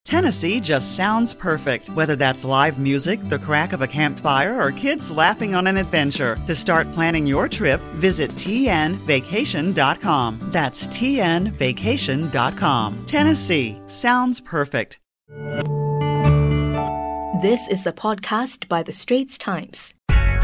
Tennessee just sounds perfect, whether that's live music, the crack of a campfire, or kids laughing on an adventure. To start planning your trip, visit tnvacation.com. That's tnvacation.com. Tennessee sounds perfect. This is a podcast by The Straits Times.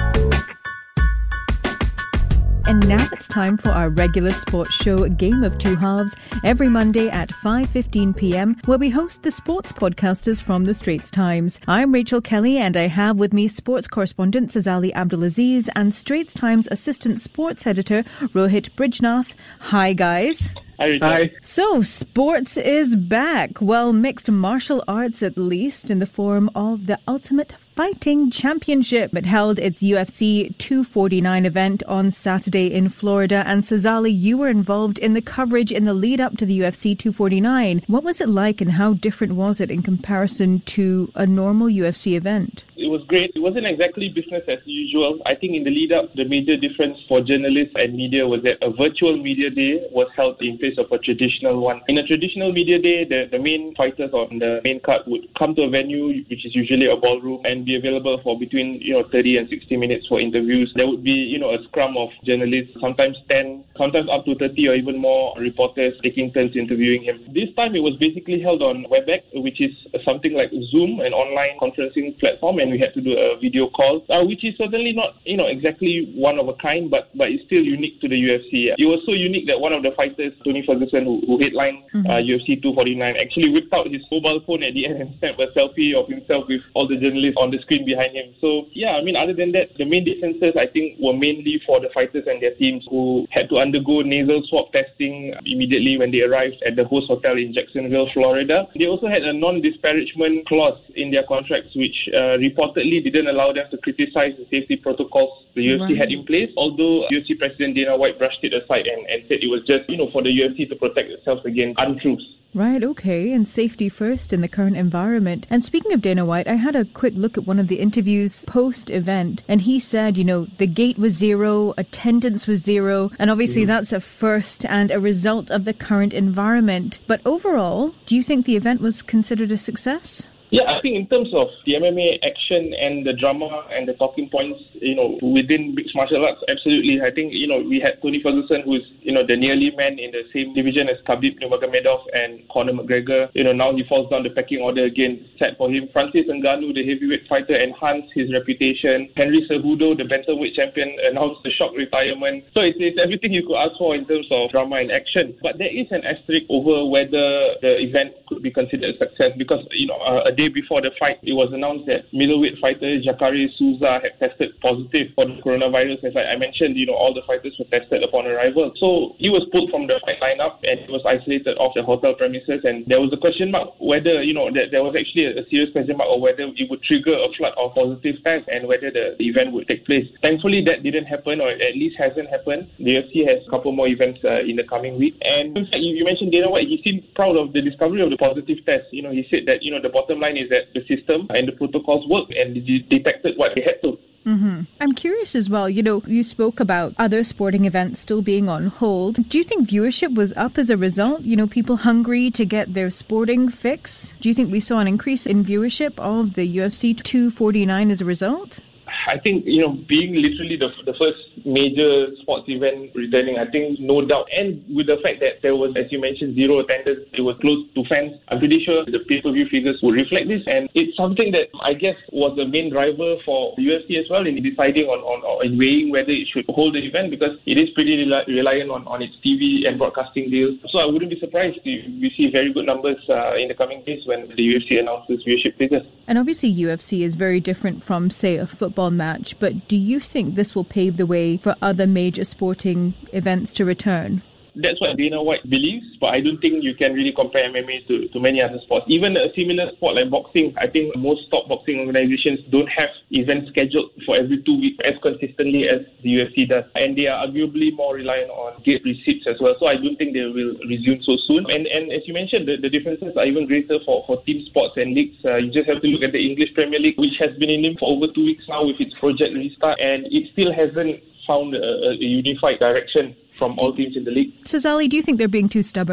And now it's time for our regular sports show, Game of Two Halves, every Monday at 5:15 p.m, where we host the sports podcasters from The Straits Times. I'm Rachel Kelly, and I have with me sports correspondent Sazali Abdulaziz and Straits Times assistant sports editor Rohit Brijnath. Hi, guys. Hi. So, sports is back. Well, mixed martial arts at least, in the form of the Ultimate Fighting Championship. It held its UFC 249 event on Saturday in Florida. And Sazali, you were involved in the coverage in the lead up to the UFC 249. What was it like and how different was it in comparison to a normal UFC event? It was great. It wasn't exactly business as usual. I think in the lead up, the major difference for journalists and media was that a virtual media day was held in place of a traditional one. In a traditional media day, the main fighters on the main card would come to a venue, which is usually a ballroom, and be available for between 30 and 60 minutes for interviews. There would be a scrum of journalists, sometimes 10, sometimes up to 30 or even more reporters taking turns interviewing him. This time it was basically held on WebEx, which is something like Zoom, an online conferencing platform, and we had to do a video call, which is certainly not exactly one of a kind, but it's still unique to the UFC. It was so unique that one of the fighters, Tony Ferguson, who headlined UFC 249, actually whipped out his mobile phone at the end and snapped a selfie of himself with all the journalists on the screen behind him. So other than that, the main differences I think were mainly for the fighters and their teams, who had to undergo nasal swab testing immediately when they arrived at the host hotel in Jacksonville, Florida. They also had a non-disparagement clause in their contracts, which reportedly didn't allow them to criticize the safety protocols the UFC had in place, although UFC President Dana White brushed it aside and said it was just for the UFC to protect itself against untruths. Right, okay, and safety first in the current environment. And speaking of Dana White, I had a quick look at one of the interviews post-event, and he said, the gate was zero, attendance was zero, and obviously that's a first and a result of the current environment. But overall, do you think the event was considered a success? Yeah, I think in terms of the MMA action and the drama and the talking points, within mixed martial arts, absolutely. I think, we had Tony Ferguson, who's, the nearly man in the same division as Khabib Nurmagomedov and Conor McGregor. Now he falls down the pecking order again. Sad for him. Francis Ngannou, the heavyweight fighter, enhanced his reputation. Henry Cejudo, the bantamweight champion, announced a shock retirement. So it's everything you could ask for in terms of drama and action. But there is an asterisk over whether the event could be considered a success because, a day before the fight, it was announced that middleweight fighter Jacare Souza had tested positive for the coronavirus. As I mentioned, all the fighters were tested upon arrival. So he was pulled from the fight lineup and he was isolated off the hotel premises. And there was a question mark whether, that there was actually a serious question mark or whether it would trigger a flood of positive tests and whether the event would take place. Thankfully, that didn't happen, or at least hasn't happened. The UFC has a couple more events in the coming week. And in fact, you mentioned Dana White. He seemed proud of the discovery of the positive test. He said that, the bottom line is that the system and the protocols work and they detected what they had to. I'm curious as well, you spoke about other sporting events still being on hold. Do you think viewership was up as a result? People hungry to get their sporting fix? Do you think we saw an increase in viewership of the UFC 249 as a result? I think, being literally the first major sports event returning, I think no doubt. And with the fact that there was, as you mentioned, zero attendance, it was close to fans, I'm pretty sure the pay-per-view figures would reflect this. And it's something that I guess was the main driver for the UFC as well in deciding on weighing whether it should hold the event, because it is pretty reliant on its TV and broadcasting deals. So I wouldn't be surprised if we see very good numbers in the coming days when the UFC announces viewership figures. And obviously UFC is very different from, say, a football match, but do you think this will pave the way for other major sporting events to return? That's what Dana White believes, but I don't think you can really compare MMA to many other sports. Even a similar sport like boxing, I think most top boxing organizations don't have events scheduled for every 2 weeks as consistently as the UFC does. And they are arguably more reliant on gate receipts as well. So I don't think they will resume so soon. And as you mentioned, the differences are even greater for team sports and leagues. You just have to look at the English Premier League, which has been in limbo for over 2 weeks now with its Project Restart, and it still hasn't found a unified direction from all teams in the league. So, Sally, do you think they're being too stubborn?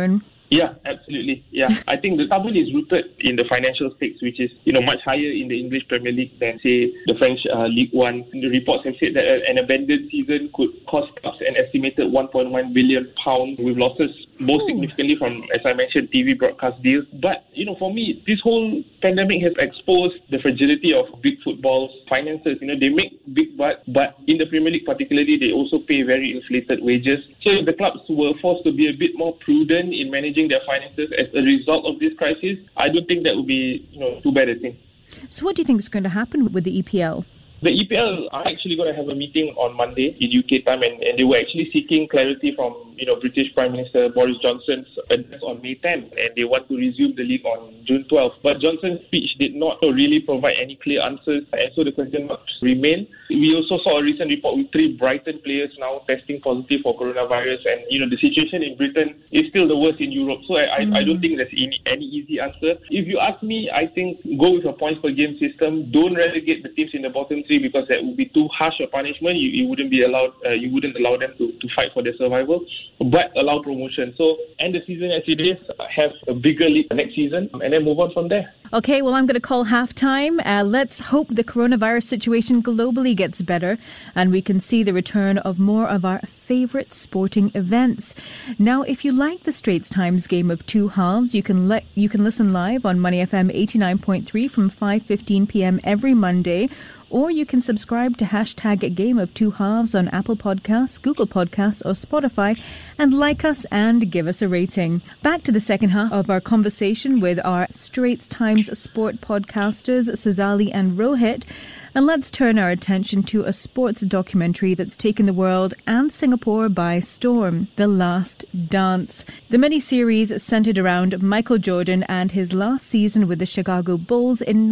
Yeah, absolutely. Yeah, I think the trouble is rooted in the financial stakes, which is much higher in the English Premier League than say the French Ligue 1. The reports have said that an abandoned season could cost clubs an estimated £1.1 billion with losses most significantly from, as I mentioned, TV broadcast deals. But for me, this whole pandemic has exposed the fragility of big football's finances. They make big bucks, but in the Premier League particularly, they also pay very inflated wages. So if the clubs were forced to be a bit more prudent in managing their finances as a result of this crisis, I don't think that would be too bad a thing. So what do you think is going to happen with the EPL? The EPL are actually going to have a meeting on Monday in UK time, and they were actually seeking clarity from British Prime Minister Boris Johnson's address on May 10th, and they want to resume the league on June 12th. But Johnson's speech did not really provide any clear answers, and so the question marks remain. We also saw a recent report with 3 Brighton players now testing positive for coronavirus, and the situation in Britain is still the worst in Europe. So I don't think there's any easy answer. If you ask me, I think go with a points per game system. Don't relegate the teams in the bottom 3 because that would be too harsh a punishment. You wouldn't be allowed. You wouldn't allow them to fight for their survival, but allow promotion. So end the season as it is. Have a bigger league next season, and then move on from there. Okay, well, I'm going to call halftime. Let's hope the coronavirus situation globally gets better and we can see the return of more of our favourite sporting events. Now, if you like the Straits Times Game of Two Halves, you can listen live on Money FM 89.3 from 5:15 p.m. every Monday. Or you can subscribe to hashtag Game of Two Halves on Apple Podcasts, Google Podcasts or Spotify and like us and give us a rating. Back to the second half of our conversation with our Straits Times sport podcasters, Sazali and Rohit. And let's turn our attention to a sports documentary that's taken the world and Singapore by storm, The Last Dance. The miniseries centered around Michael Jordan and his last season with the Chicago Bulls in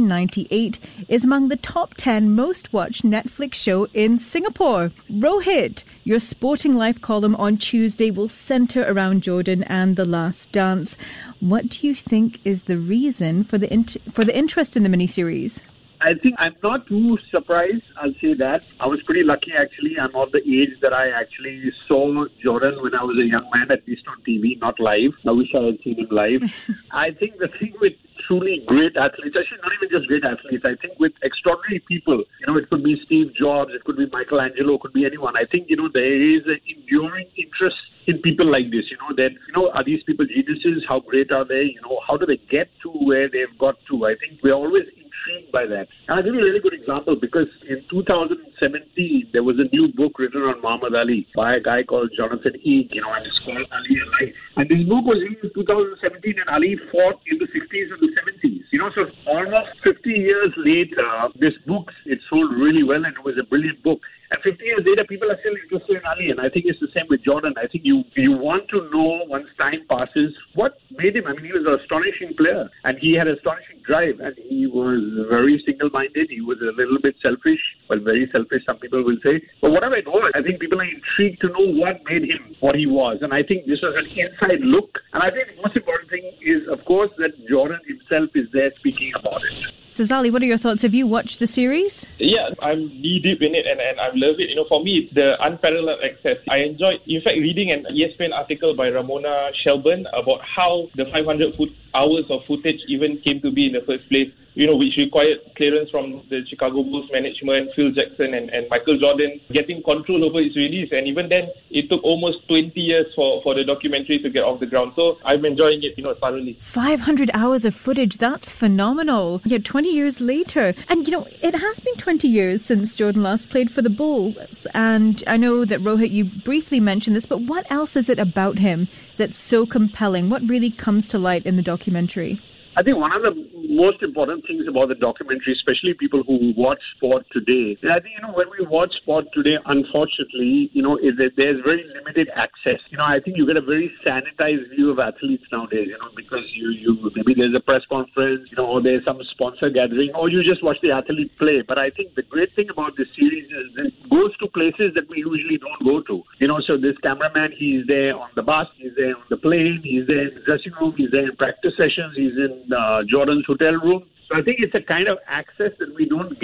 1998 is among the top 10 most watched Netflix show in Singapore. Rohit, your Sporting Life column on Tuesday will center around Jordan and The Last Dance. What do you think is the reason for the interest in the miniseries? I think I'm not too surprised, I'll say that. I was pretty lucky, actually. I'm of the age that I actually saw Jordan when I was a young man, at least on TV, not live. I wish I had seen him live. I think the thing with truly great athletes, actually not even just great athletes, I think with extraordinary people, it could be Steve Jobs, it could be Michelangelo, it could be anyone. I think, there is an enduring interest in people like this, that, are these people geniuses? How great are they? How do they get to where they've got to? I think we're always intrigued by that. And I'll give you a really good example because in 2017, there was a new book written on Muhammad Ali by a guy called Jonathan Eade, and it's called Ali Alive. And this book was written in 2017 and Ali fought in the 60s and the 70s. So almost 50 years later, this book, it sold really well and it was a brilliant book. And 50 years later, people are still interested in Ali. And I think it's the same with Jordan. I think you want to know once time passes what made him. I mean, he was an astonishing player and he had astonishing drive and he was very single-minded. He was a little bit selfish, well, very selfish, some people will say. But whatever it was, I think people are intrigued to know what made him what he was. And I think this was an inside look. And I think the most important thing is, of course, that Jordan himself is there speaking about it. Sazali, what are your thoughts? Have you watched the series? Yeah, I'm knee-deep in it and I love it. For me, it's the unparalleled access. I enjoyed, in fact, reading an ESPN article by Ramona Shelburne about how the 500 hours of footage even came to be in the first place, which required clearance from the Chicago Bulls management, Phil Jackson and Michael Jordan, getting control over its release. And even then, it took almost 20 years for the documentary to get off the ground. So I'm enjoying it, thoroughly. 500 hours of footage, that's phenomenal. Yeah, 20 years later. And, it has been 20 years since Jordan last played for the Bulls. And I know that, Rohit, you briefly mentioned this, but what else is it about him that's so compelling? What really comes to light in the documentary? I think one of the most important things about the documentary, especially people who watch sport today, I think, when we watch sport today, unfortunately, is that there's very limited access. I think you get a very sanitized view of athletes nowadays, because you maybe there's a press conference, or there's some sponsor gathering, or you just watch the athlete play. But I think the great thing about this series is it goes to places that we usually don't go to. So this cameraman, he's there on the bus, he's there on the plane, he's there in the dressing room, he's there in practice sessions, he's in Jordan's hotel room. So I think it's a kind of access that we don't get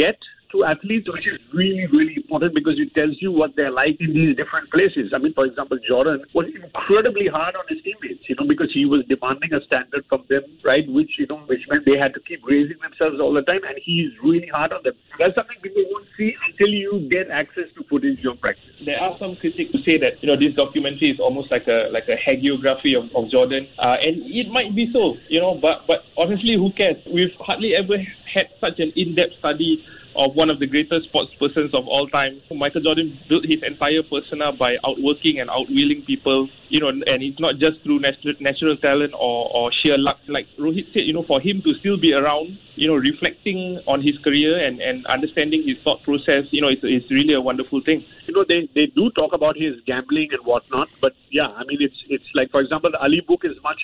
to athletes, which is really, really important because it tells you what they're like in these different places. I mean, for example, Jordan was incredibly hard on his teammates, because he was demanding a standard from them, right, which meant they had to keep raising themselves all the time, and he's really hard on them. That's something people won't see until you get access to footage of practice. There are some critics who say that, this documentary is almost like a hagiography of Jordan, and it might be so, but honestly, who cares? We've hardly ever had such an in-depth study of one of the greatest sports persons of all time. Michael Jordan built his entire persona by outworking and outwheeling people, and it's not just through natural talent or sheer luck. Like Rohit said, for him to still be around, reflecting on his career and understanding his thought process, it's really a wonderful thing. They do talk about his gambling and whatnot, but yeah, I mean, it's like, for example, the Ali book is much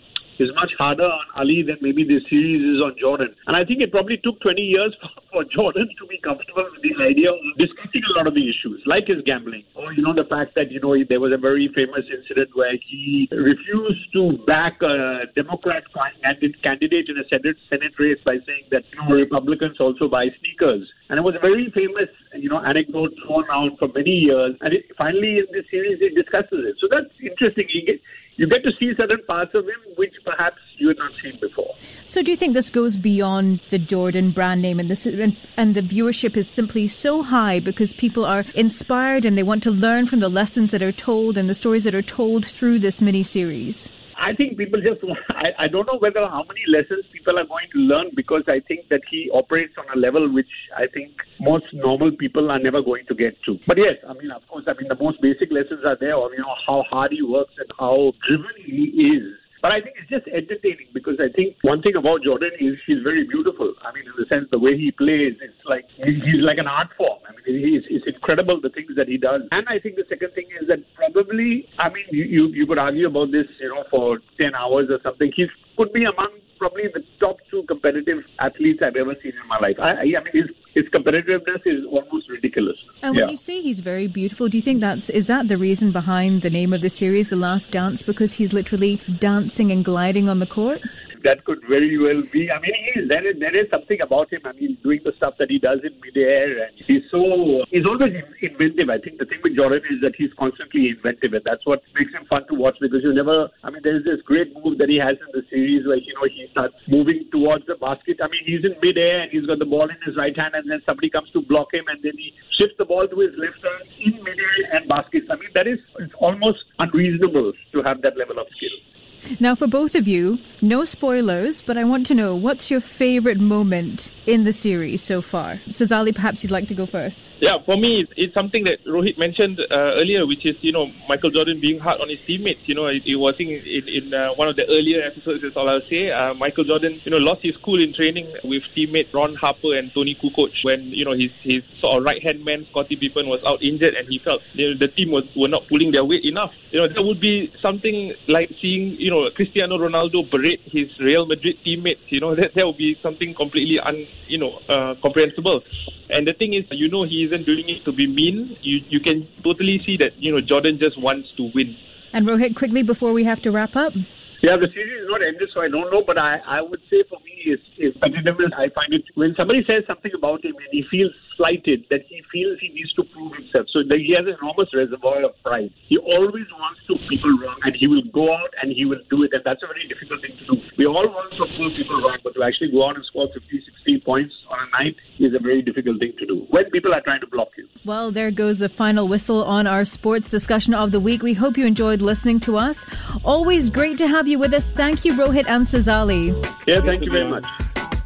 harder on Ali than maybe this series is on Jordan. And I think it probably took 20 years for Jordan to be comfortable with the idea of discussing a lot of the issues, like his gambling. Or, the fact that, there was a very famous incident where he refused to back a Democrat candidate in a Senate race by saying that, Republicans also buy sneakers. And it was a very famous, anecdote thrown out for many years. And finally, in this series, he discusses it. So that's interesting. You get to see certain parts of him which perhaps you had not seen before. So do you think this goes beyond the Jordan brand name and the viewership is simply so high because people are inspired and they want to learn from the lessons that are told and the stories that are told through this mini-series? I think people I don't know how many lessons people are going to learn, because I think that he operates on a level which I think most normal people are never going to get to. But yes, of course, the most basic lessons are there of, how hard he works and how driven he is. But I think it's just entertaining, because I think one thing about Jordan is he's very beautiful. In the sense, the way he plays, it's like he's like an art form. It's incredible the things that he does. And I think the second thing is that probably, you could argue about this, for 10 hours or something. He could be among probably the top 2 competitive athletes I've ever seen in my life. His competitiveness is almost ridiculous. And when you say he's very beautiful, do you think is that the reason behind the name of the series, The Last Dance, because he's literally dancing and gliding on the court? That could very well be. There is something about him. Doing the stuff that he does in midair, and he's always inventive. I think the thing with Jordan is that he's constantly inventive, and that's what makes him fun to watch, because there's this great move that he has in the series where, he starts moving towards the basket. He's in midair and he's got the ball in his right hand, and then somebody comes to block him, and then he shifts the ball to his left hand in midair and baskets. It's almost unreasonable to have that level of skill. Now, for both of you, no spoilers, but I want to know, what's your favorite moment in the series so far? Sazali, perhaps you'd like to go first. Yeah, for me, it's something that Rohit mentioned earlier, which is, Michael Jordan being hard on his teammates. It was in one of the earlier episodes, that's all I'll say. Michael Jordan, lost his cool in training with teammates Ron Harper and Tony Kukoc when, his sort of right-hand man, Scottie Pippen, was out injured, and he felt the team were not pulling their weight enough. That would be something like seeing, Cristiano Ronaldo berate his Real Madrid teammates. That would be something completely comprehensible. And the thing is, he isn't doing it to be mean. You can totally see that, Jordan just wants to win. And Rohit, quickly before we have to wrap up. Yeah, the series is not ended, so I don't know, but I would say for me, is competitiveness. I find it, when somebody says something about him and he feels slighted, that he feels he needs to prove himself. So he has an enormous reservoir of pride. He always wants to prove people wrong, and he will go out and he will do it, and that's a very difficult thing to do. We all want to prove people wrong, but to actually go out and score 50, 60 points on a night is a very difficult thing to do when people are trying to block you. Well, there goes the final whistle on our sports discussion of the week. We hope you enjoyed listening to us. Always great to have you with us. Thank you, Rohit and Sazali. Yeah, thank you very much.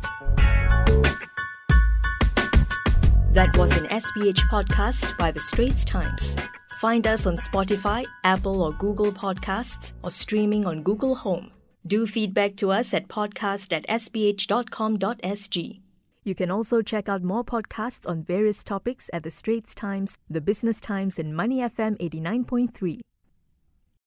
That was an SPH podcast by The Straits Times. Find us on Spotify, Apple or Google Podcasts, or streaming on Google Home. Do feedback to us at podcast@sph.com.sg. You can also check out more podcasts on various topics at The Straits Times, The Business Times and Money FM 89.3.